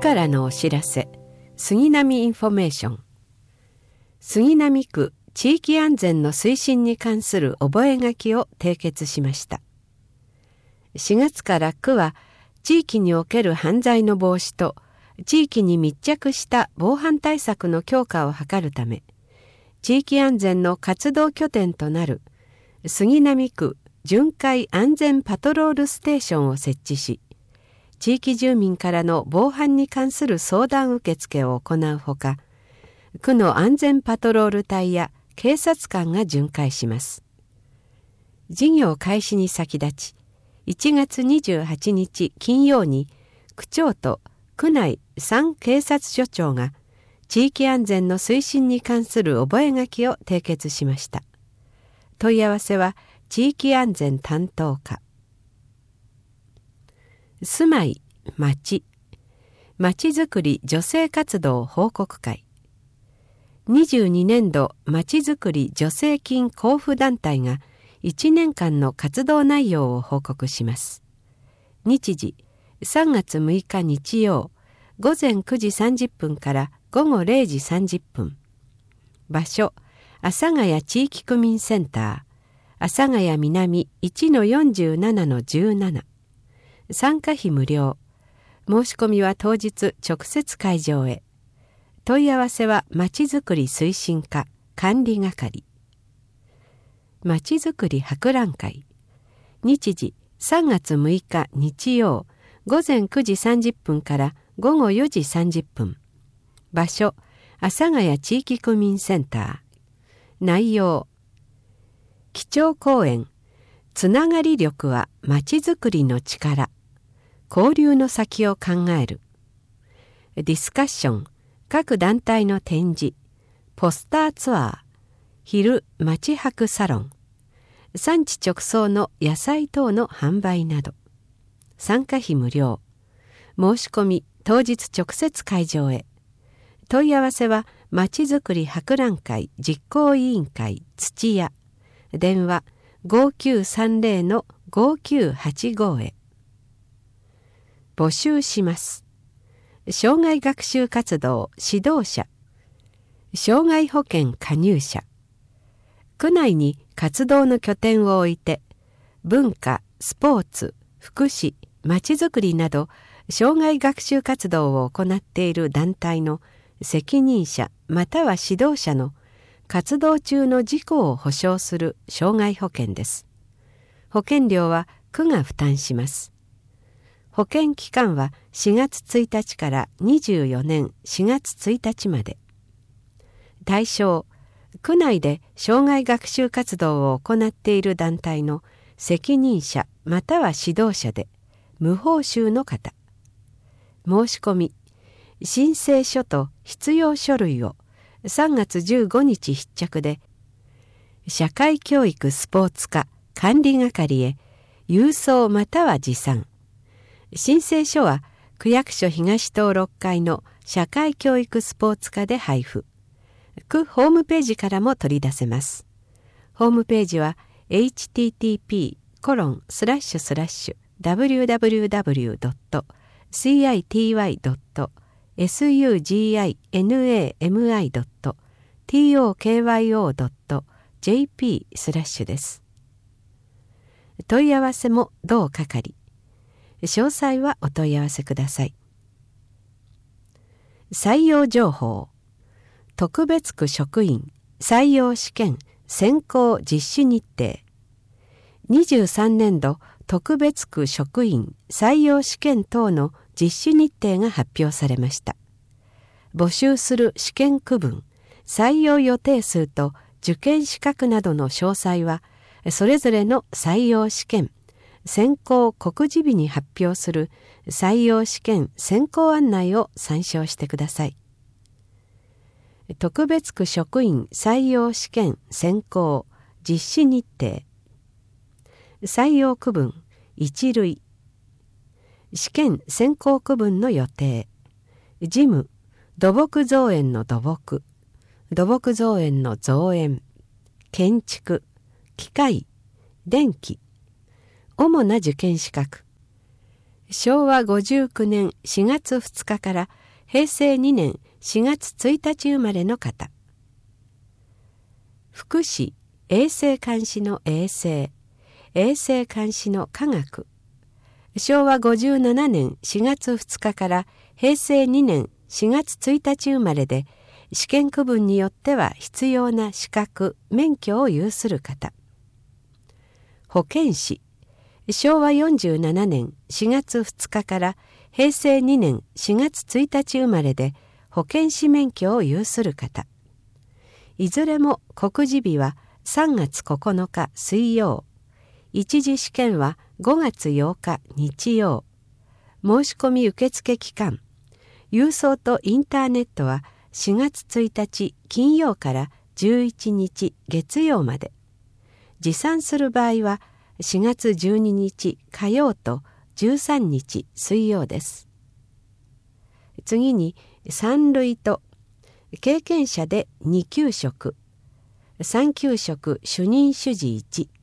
からのお知らせ、杉並インフォメーション。杉並区地域安全の推進に関する覚書を締結しました。4月から区は地域における犯罪の防止と地域に密着した防犯対策の強化を図るため、地域安全の活動拠点となる杉並区巡回安全パトロールステーションを設置し、地域住民からの防犯に関する相談受付を行うほか、区の安全パトロール隊や警察官が巡回します。事業開始に先立ち、1月28日金曜に区長と区内3警察署長が地域安全の推進に関する覚書を締結しました。問い合わせは地域安全担当課。住まい、町づくり助成活動報告会。22年度まちづくり助成金交付団体が1年間の活動内容を報告します。日時3月6日日曜午前9時30分から午後0時30分。場所阿佐ヶ谷地域区民センター阿佐ヶ谷南 1-47-17。参加費無料。申し込みは当日直接会場へ。問い合わせはまちづくり推進課管理係。まちづくり博覧会。日時3月6日日曜午前9時30分から午後4時30分。場所阿佐ヶ谷地域区民センター。内容基調講演つながり力はまちづくりの力、交流の先を考える。ディスカッション各団体の展示、ポスターツアー、昼町泊サロン、産地直送の野菜等の販売など。参加費無料。申し込み当日直接会場へ。問い合わせはまちづくり博覧会実行委員会土屋。電話5930-5985へ。募集します。障害学習活動指導者、障害保険加入者。区内に活動の拠点を置いて文化、スポーツ、福祉、まちづくりなど障害学習活動を行っている団体の責任者または指導者の活動中の事故を保障する障害保険です。保険料は区が負担します。保険期間は4月1日から24年4月1日まで。対象、区内で障害学習活動を行っている団体の責任者または指導者で無報酬の方。申し込み、申請書と必要書類を3月15日必着で社会教育スポーツ課管理係へ郵送または持参。申請書は区役所東棟6階の社会教育スポーツ課で配布。区ホームページからも取り出せます。ホームページは http://www.city.sugimi.tokyo.jp/ です。問い合わせも同係。詳細はお問い合わせください。採用情報。特別区職員採用試験選考実施日程。23年度特別区職員採用試験等の実施日程が発表されました。募集する試験区分、採用予定数と受験資格などの詳細はそれぞれの採用試験選考告示日に発表する採用試験選考案内を参照してください。特別区職員採用試験選考実施日程。採用区分1類。試験選考区分の予定。事務土木造園の土木、土木造園の造園、建築、機械、電気。主な受験資格。 昭和59年4月2日から平成2年4月1日生まれの方。福祉、衛生監視の衛生、衛生監視の科学。昭和57年4月2日から平成2年4月1日生まれで、試験区分によっては必要な資格・免許を有する方。保健師、昭和47年4月2日から平成2年4月1日生まれで保健師免許を有する方。いずれも告示日は3月9日水曜。一次試験は5月8日日曜。申し込み受付期間。郵送とインターネットは4月1日金曜から11日月曜まで。持参する場合は4月12日火曜と13日水曜です。次に3類と経験者で2給食、3給食主任主事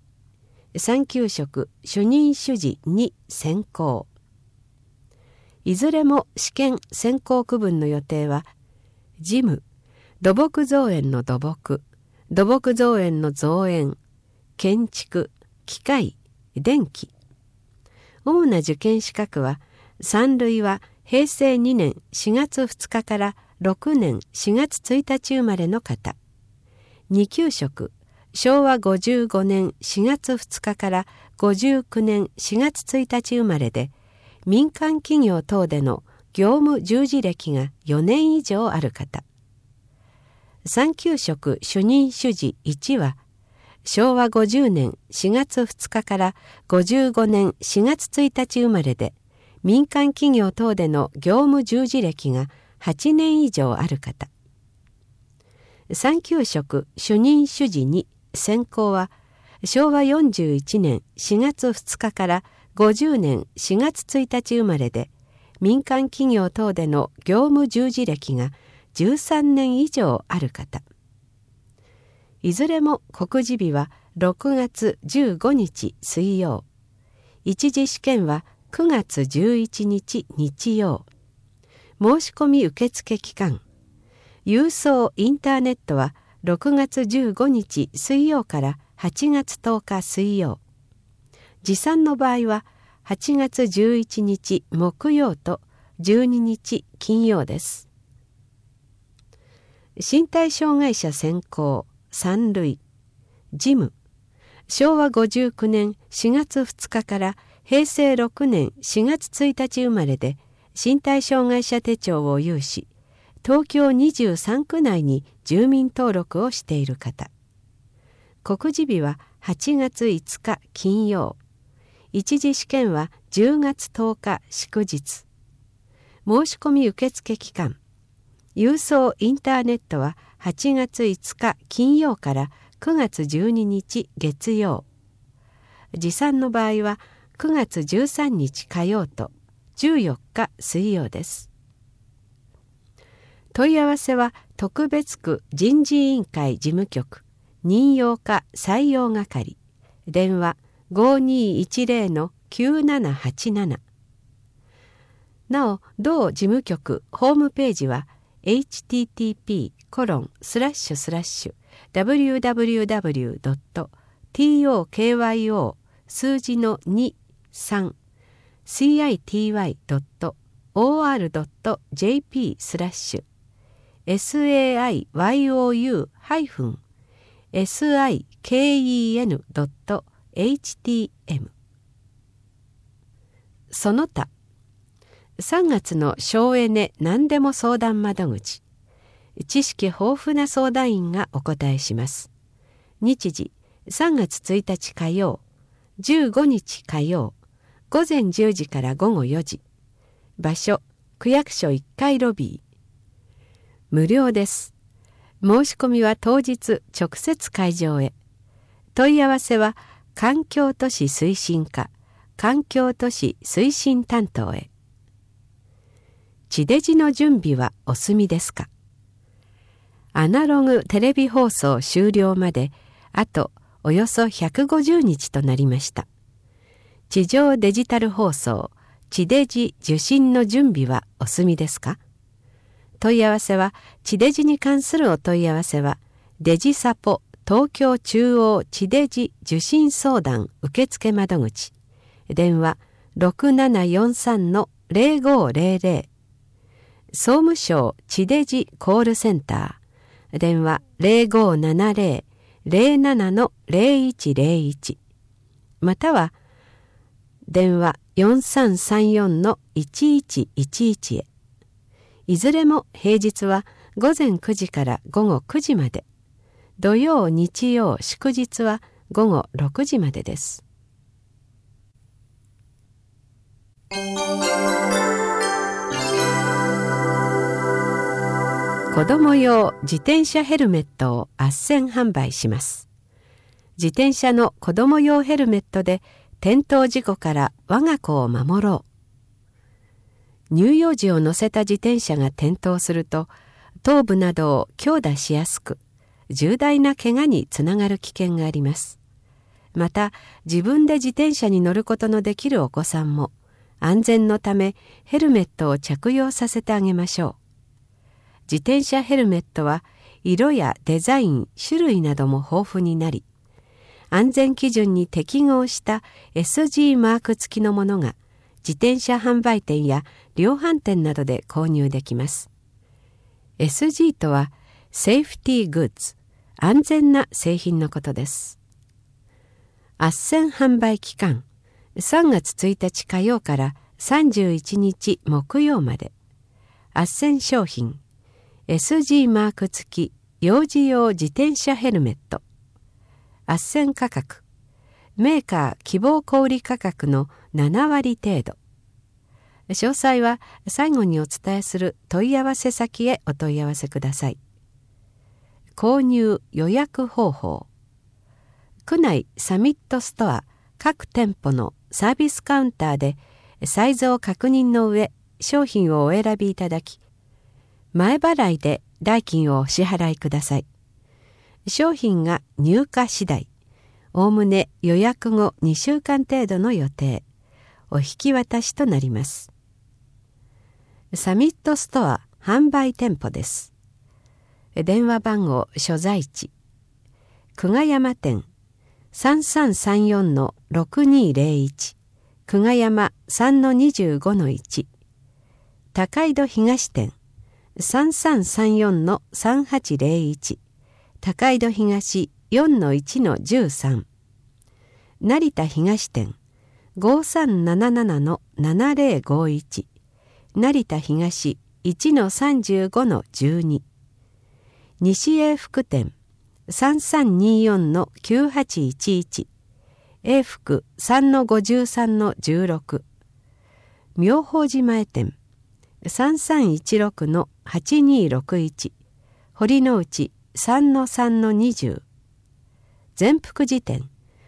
1、3給食主任主事2選考。いずれも試験選考区分の予定は事務、土木造園の土木、土木造園の造園、建築、機械、電気。主な受験資格は3類は平成2年4月2日から6年4月1日生まれの方。2給食、昭和55年4月2日から59年4月1日生まれで、民間企業等での業務従事歴が4年以上ある方。3給食主任主事1は、昭和50年4月2日から55年4月1日生まれで、民間企業等での業務従事歴が8年以上ある方。3給食主任主事2選考は、昭和41年4月2日から50年4月1日生まれで、民間企業等での業務従事歴が13年以上ある方。いずれも告示日は6月15日水曜。一次試験は9月11日日曜。申し込み受付期間。郵送インターネットは6月15日水曜から8月10日水曜。持参の場合は8月11日木曜と12日金曜です。身体障害者選考3類。事務。昭和59年4月2日から平成6年4月1日生まれで身体障害者手帳を有し、東京23区内に住民登録をしている方。告示日は8月5日金曜。一次試験は10月10日祝日。申し込み受付期間。郵送インターネットは8月5日金曜から9月12日月曜。持参の場合は9月13日火曜と14日水曜です。問い合わせは特別区人事委員会事務局任用課採用係電話 5210-9787。 なお同事務局ホームページは http://www.tokyo 数字の 23city.or.jp/ sayou-siken.htm。 その他3月の省エネ何でも相談窓口。知識豊富な相談員がお答えします。日時3月1日火曜、15日火曜、午前10時から午後4時。場所区役所1階ロビー。無料です。申し込みは当日直接会場へ。問い合わせは環境都市推進課環境都市推進担当へ。地デジの準備はお済みですか？アナログテレビ放送終了まであとおよそ150日となりました。地上デジタル放送地デジ受診の準備はお済みですか？問い合わせは、地デジに関するお問い合わせは、デジサポ東京中央地デジ受診相談受付窓口、電話 6743-0500、総務省地デジコールセンター、電話 0570-07-0101、または電話 4334-1111 へ。いずれも平日は午前9時から午後9時まで、土曜日曜祝日は午後6時までです。子ども用自転車ヘルメットを斡旋販売します。自転車の子ども用ヘルメットで転倒事故から我が子を守ろう。乳幼児を乗せた自転車が転倒すると、頭部などを強打しやすく、重大な怪我につながる危険があります。また、自分で自転車に乗ることのできるお子さんも、安全のためヘルメットを着用させてあげましょう。自転車ヘルメットは色やデザイン、種類なども豊富になり、安全基準に適合した SG マーク付きのものが自転車販売店や量販店などで購入できます。SG とはセーフティーグッズ、安全な製品のことです。斡旋販売期間、3月1日火曜から31日木曜まで。斡旋商品、SG マーク付き幼児用自転車ヘルメット。斡旋価格、メーカー希望小売価格の7割程度。詳細は最後にお伝えする問い合わせ先へお問い合わせください。購入予約方法。区内サミットストア各店舗のサービスカウンターでサイズを確認の上、商品をお選びいただき、前払いで代金をお支払いください。商品が入荷次第、おおむね予約後2週間程度の予定、お引き渡しとなります。サミットストア販売店舗です。電話番号所在地、久我山店 3334-6201、久我山 3-25-1、高井戸東店 3334-3801、高井戸東 4-1-13、成田東店 5377-7051、成田東 1-35-12、西永福店 3324-9811、永福 3-53-16、妙法寺前店 3316-8261、堀之内 3-3-20、善福寺店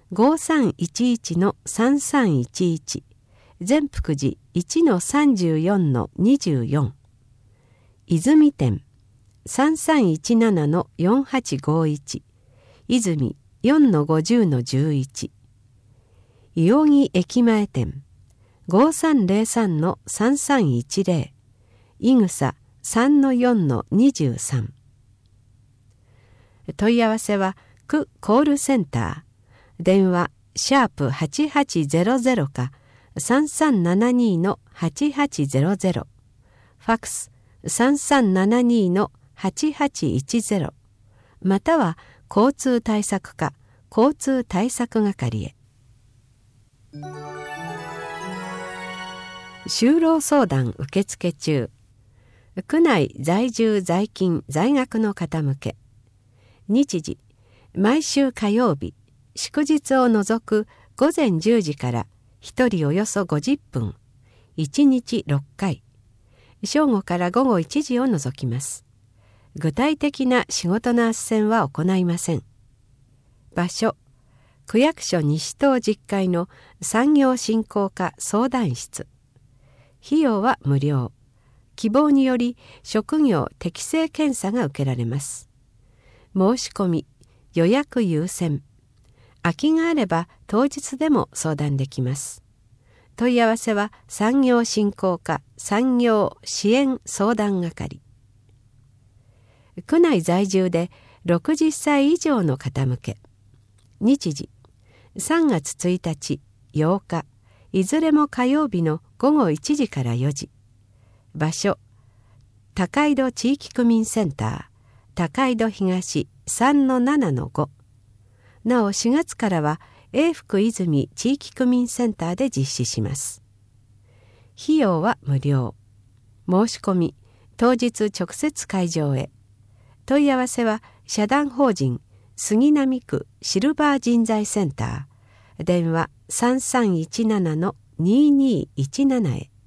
5311-3311、善福寺 1-34-24、泉店 3317-4851、泉 4-50-11、伊予木駅前店 5303-3310、伊草 3-4-23。問い合わせは区コールセンター、電話#8800か 3372-8800、ファックス 3372-8810、または交通対策課交通対策係へ。就労相談受付中。区内在住在勤在学の方向け。日時、毎週火曜日、祝日を除く午前10時から1人およそ50分、1日6回、正午から午後1時を除きます。具体的な仕事の斡旋は行いません。場所、区役所西棟10階の産業振興課相談室。費用は無料。希望により職業適性検査が受けられます。申し込み、予約優先。空きがあれば当日でも相談できます。 問い合わせは産業振興課産業支援相談係。区内在住で60歳以上の方向け。日時3月1日8日いずれも火曜日の午後1時から4時。場所高井戸地域区民センター高井戸東 3-7-5。なお4月からは永福泉地域区民センターで実施します。費用は無料。申し込み当日直接会場へ。問い合わせは社団法人杉並区シルバー人材センター電話3317-2217へ。